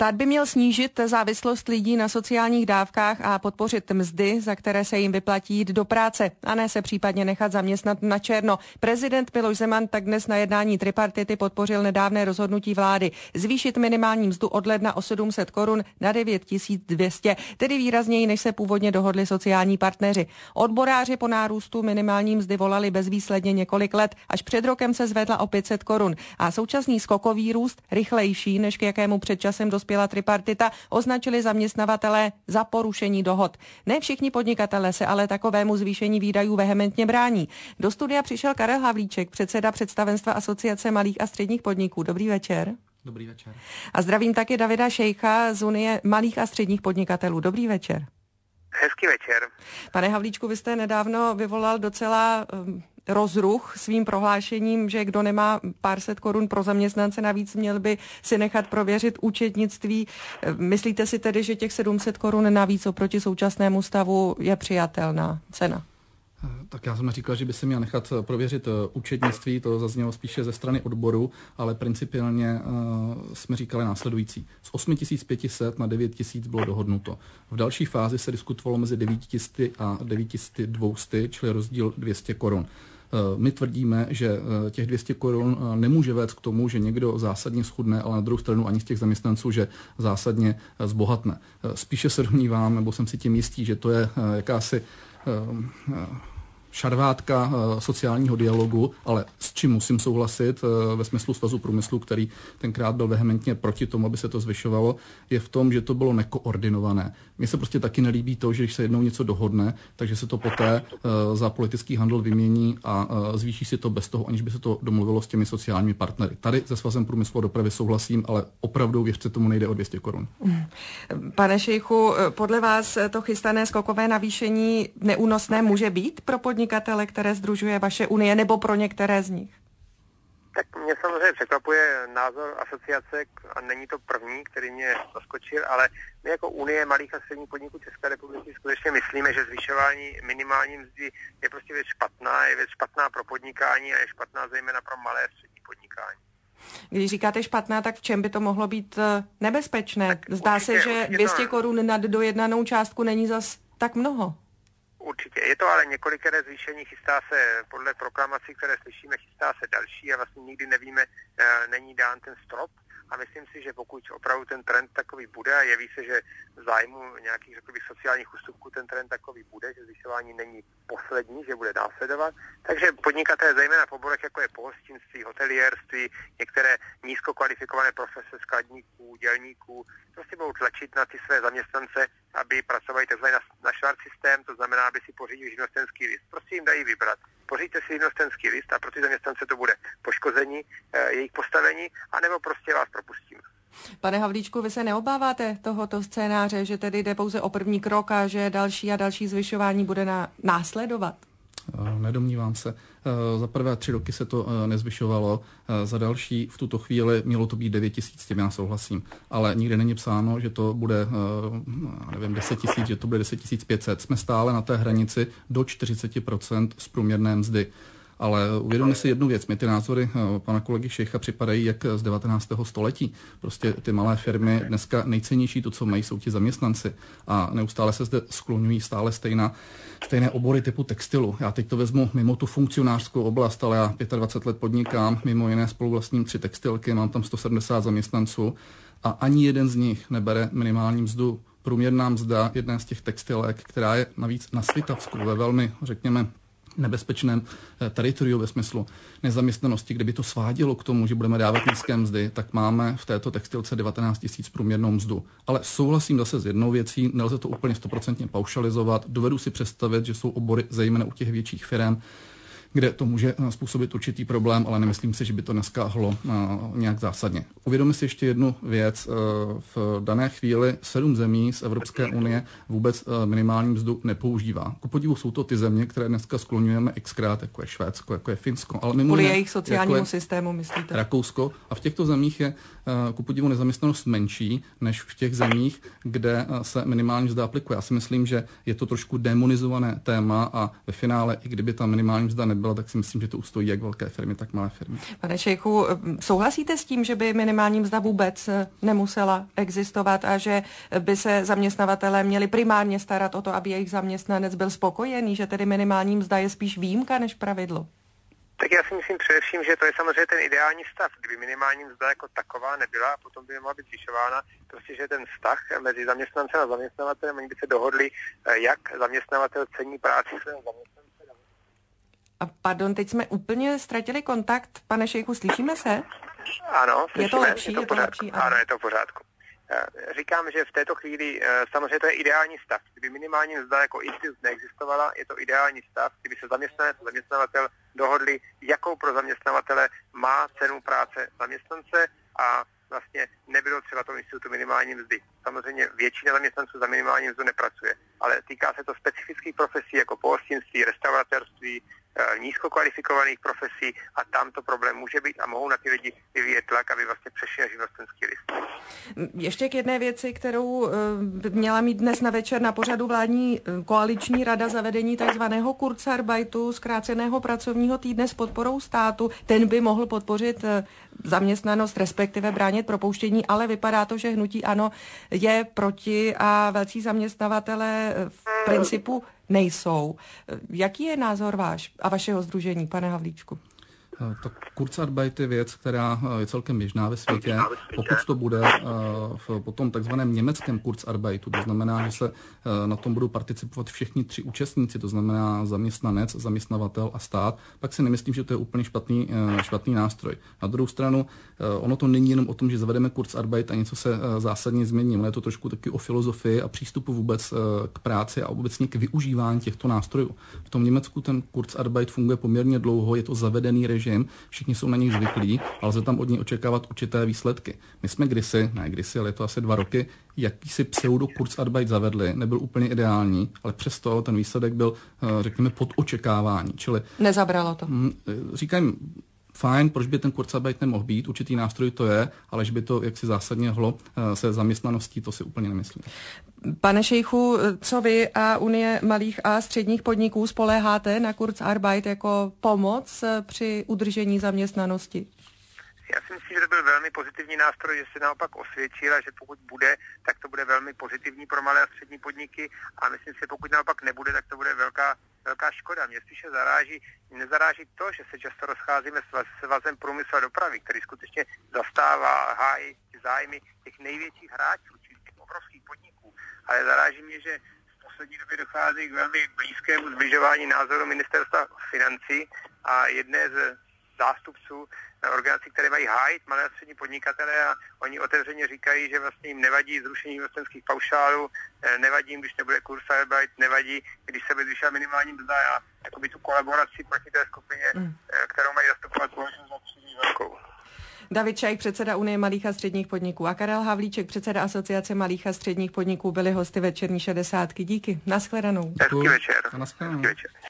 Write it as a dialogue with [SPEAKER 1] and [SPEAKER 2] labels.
[SPEAKER 1] Stát by měl snížit závislost lidí na sociálních dávkách a podpořit mzdy, za které se jim vyplatí jít do práce, a ne se případně nechat zaměstnat na černo. Prezident Miloš Zeman tak dnes na jednání tripartity podpořil nedávné rozhodnutí vlády zvýšit minimální mzdu od ledna o 700 korun na 9200, tedy výrazněji, než se původně dohodli sociální partneři. Odboráři po nárůstu minimální mzdy volali bezvýsledně několik let, až před rokem se zvedla o 500 korun a současný skokový růst, rychlejší, než k jakému před časem dospěla tripartita, označili zaměstnavatelé za porušení dohod. Ne všichni podnikatelé se ale takovému zvýšení výdajů vehementně brání. Do studia přišel Karel Havlíček, předseda představenstva Asociace malých a středních podniků. Dobrý večer.
[SPEAKER 2] Dobrý večer.
[SPEAKER 1] A zdravím taky Davida Šejcha z Unie malých a středních podnikatelů. Dobrý večer.
[SPEAKER 3] Hezký večer.
[SPEAKER 1] Pane Havlíčku, vy jste nedávno vyvolal docela rozruch svým prohlášením, že kdo nemá pár set korun pro zaměstnance navíc, měl by si nechat prověřit účetnictví. Myslíte si tedy, že těch 700 korun navíc oproti současnému stavu je přijatelná cena?
[SPEAKER 2] Tak já jsem říkal, že by se měl nechat prověřit účetnictví, to zaznělo spíše ze strany odboru, ale principiálně jsme říkali následující. Z 8500 na 9000 bylo dohodnuto. V další fázi se diskutovalo mezi 900 a 9200, čili rozdíl 200 korun. My tvrdíme, že těch 200 korun nemůže vést k tomu, že někdo zásadně schudne, ale na druhou stranu ani z těch zaměstnanců, že zásadně zbohatne. Spíše se domnívám, nebo jsem si tím jistý, že to je jakási šarvátka sociálního dialogu, ale s čím musím souhlasit ve smyslu Svazu průmyslu, který tenkrát byl vehementně proti tomu, aby se to zvyšovalo, je v tom, že to bylo nekoordinované. Mně se prostě taky nelíbí to, že když se jednou něco dohodne, takže se to poté za politický handl vymění a zvýší si to bez toho, aniž by se to domluvilo s těmi sociálními partnery. Tady se Svazem průmyslu a dopravy souhlasím, ale opravdu, věřte tomu, nejde o 200 korun.
[SPEAKER 1] Pane Šejchu, podle vás to chystané skokové navýšení neúnosné může být pro podnikatele, které sdružuje vaše unie, nebo pro některé z nich?
[SPEAKER 3] Tak mě samozřejmě překvapuje názor asociace a není to první, který mě zaskočil, ale my jako Unie malých a středních podniků České republiky skutečně myslíme, že zvyšování minimální mzdy je prostě věc špatná, je věc špatná pro podnikání a je špatná zejména pro malé a střední podnikání.
[SPEAKER 1] Když říkáte špatná, tak v čem by to mohlo být nebezpečné? Zdá se, že 200 korun nad dojednanou částku není zas tak mnoho.
[SPEAKER 3] Určitě. Je to ale několikeré zvýšení, chystá se podle proklamací, které slyšíme, chystá se další a vlastně nikdy nevíme, není dán ten strop. A myslím si, že pokud opravdu ten trend takový bude a jeví se, že v zájmu nějakých, řekl bych, sociálních ústupků ten trend takový bude, že zvyšování není poslední, že bude následovat. Takže podnikatelé zejména v oborech, jako je pohostinství, hoteliérství, některé nízkokvalifikované profese skladníků, dělníků, prostě budou tlačit na ty své zaměstnance, aby pracovali tzv. Na švart systém, to znamená, aby si pořídili živnostenský list. Prostě jim dají vybrat. Poříďte si živnostenský list a pro ty zaměstnance to bude poškození jejich postavení, anebo prostě vás propustíme.
[SPEAKER 1] Pane Havlíčku, vy se neobáváte tohoto scénáře, že tedy jde pouze o první krok a že další a další zvyšování bude následovat?
[SPEAKER 2] Nedomnívám se. Za prvé 3 roky se to nezvyšovalo, za další v tuto chvíli mělo to být 9000, s tím já souhlasím, ale nikde není psáno, že to bude 10 000, že to bude 10 500. Jsme stále na té hranici do 40% z průměrné mzdy. Ale uvědomme si jednu věc, mi ty názory pana kolegy Šejcha připadají jak z 19. století. Prostě ty malé firmy dneska nejcennější to, co mají, jsou ti zaměstnanci a neustále se zde skloňují stále stejné obory typu textilu. Já teď to vezmu mimo tu funkcionářskou oblast, ale já 25 let podnikám, mimo jiné spoluvlastním 3 textilky, mám tam 170 zaměstnanců a ani jeden z nich nebere minimální mzdu. Průměrná mzda jedné z těch textilek, která je navíc na Svitavsku ve velmi, řekněme, nebezpečném teritoriu ve smyslu nezaměstnanosti, kdyby to svádělo k tomu, že budeme dávat nízké mzdy, tak máme v této textilce 19 000 průměrnou mzdu. Ale souhlasím zase s jednou věcí, nelze to úplně 100% paušalizovat. Dovedu si představit, že jsou obory zejména u těch větších firem, kde to může způsobit určitý problém, ale nemyslím si, že by to neskáhlo nějak zásadně. Uvědomme si ještě jednu věc. V dané chvíli 7 zemí z Evropské unie vůbec minimální mzdu nepoužívá. Ku podivu jsou to ty země, které dneska skloňujeme xkrát, jako je Švédsko, jako je Finsko. Ale mimo
[SPEAKER 1] kvůli jejich sociálnímu systému, myslíte?
[SPEAKER 2] Rakousko. A v těchto zemích je ku podivu nezaměstnanost menší než v těch zemích, kde se minimální mzda aplikuje. Já si myslím, že je to trošku demonizované téma a ve finále, i kdyby ta minimální mzda nebyla byla, tak si myslím, že to ustojí jak velké firmy, tak malé firmy.
[SPEAKER 1] Pane Šejchu, souhlasíte s tím, že by minimální mzda vůbec nemusela existovat a že by se zaměstnavatelé měli primárně starat o to, aby jejich zaměstnanec byl spokojený, že tedy minimální mzda je spíš výjimka než pravidlo?
[SPEAKER 3] Tak já si myslím především, že to je samozřejmě ten ideální stav, kdyby minimální mzda jako taková nebyla, potom by mohla být zvyšována, prostě, že ten vztah mezi zaměstnancem a zaměstnavatelem, oni by se dohodli, jak zaměstnavatel cení práci svého zaměstnance.
[SPEAKER 1] A pardon, teď jsme úplně ztratili kontakt. Pane Šejchu, slyšíme se?
[SPEAKER 3] Ano, slyšíme.
[SPEAKER 1] Je to lepší?
[SPEAKER 3] Ano, je to v pořádku. Říkám, že v této chvíli samozřejmě to je ideální stav. Kdyby minimální mzda jako institut neexistovala, je to ideální stav, kdyby se zaměstnanec a zaměstnavatel dohodli, jakou pro zaměstnavatele má cenu práce zaměstnance a vlastně nebylo třeba toho institutu minimální mzdy. Samozřejmě většina zaměstnanců za minimální mzdu nepracuje, ale týká se to specifických profesí jako pohostinství, restauratérství, nízkokvalifikovaných profesí a tam to problém může být a mohou na ty lidi vyvíjet tlak, aby vlastně přešli na živnostenský list.
[SPEAKER 1] Ještě k jedné věci, kterou by měla mít dnes na večer na pořadu vládní koaliční rada zavedení takzvaného Kurzarbeitu, zkráceného pracovního týdne s podporou státu. Ten by mohl podpořit zaměstnanost, respektive bránit propouštění, ale vypadá to, že hnutí ANO je proti a velcí zaměstnavatelé v principu nejsou. Jaký je názor váš a vašeho sdružení, pane Havlíčku?
[SPEAKER 2] Tak Kurzarbeit je věc, která je celkem běžná ve světě. Pokud to bude po tom takzvaném německém Kurzarbeitu, to znamená, že se na tom budou participovat všichni tři účastníci, to znamená zaměstnanec, zaměstnavatel a stát, pak si nemyslím, že to je úplně špatný nástroj. Na druhou stranu, ono to není jenom o tom, že zavedeme Kurzarbeit a něco se zásadně změní. Ono je to trošku taky o filozofii a přístupu vůbec k práci a obecně k využívání těchto nástrojů. V tom Německu ten Kurzarbeit funguje poměrně dlouho, je to zavedený režim, všichni jsou na něj zvyklí, ale lze tam od něj očekávat určité výsledky. My jsme ale je to asi 2 roky, jakýsi pseudo-Kurzarbeit zavedli, nebyl úplně ideální, ale přesto ten výsledek byl, řekněme, pod očekávání. Čili
[SPEAKER 1] nezabralo to.
[SPEAKER 2] Říkám, fajn, proč by ten Kurzarbeit nemohl být, určitý nástroj to je, ale že by to jaksi zásadně hlo se zaměstnaností, to si úplně nemyslím.
[SPEAKER 1] Pane Šejchu, co vy a Unie malých a středních podniků spoléháte na Kurzarbeit jako pomoc při udržení zaměstnanosti?
[SPEAKER 3] Já si myslím, že to byl velmi pozitivní nástroj, že se naopak osvědčil a že pokud bude, tak to bude velmi pozitivní pro malé a střední podniky a myslím si, že pokud naopak nebude, tak to bude velká škoda. Mě spíše nezaráží to, že se často rozcházíme s Svazem průmyslu a dopravy, který skutečně zastává, hájí zájmy těch největších hráčů, těch obrovských podniků. Ale zaráží mě, že v poslední době dochází k velmi blízkému zbližování názoru ministerstva financí a jedné z zástupců organizací, které mají hájit malé a střední podnikatele a oni otevřeně říkají, že vlastně jim nevadí zrušení živnostenských paušálů, nevadí jim, když nebude Kurzarbeit, nevadí, když se bude zvyšovat minimální mzda a jakoby tu kolaboraci proti té skupině, kterou mají zastupovat, považuji za příliš velkou.
[SPEAKER 1] David Šajk, předseda Unie malých a středních podniků a Karel Havlíček, předseda Asociace malých a středních podniků, byli hosty Večerní 60. Díky. Naschledanou.
[SPEAKER 3] Hezký večer.
[SPEAKER 2] Naschledanou.
[SPEAKER 3] Hezký večer.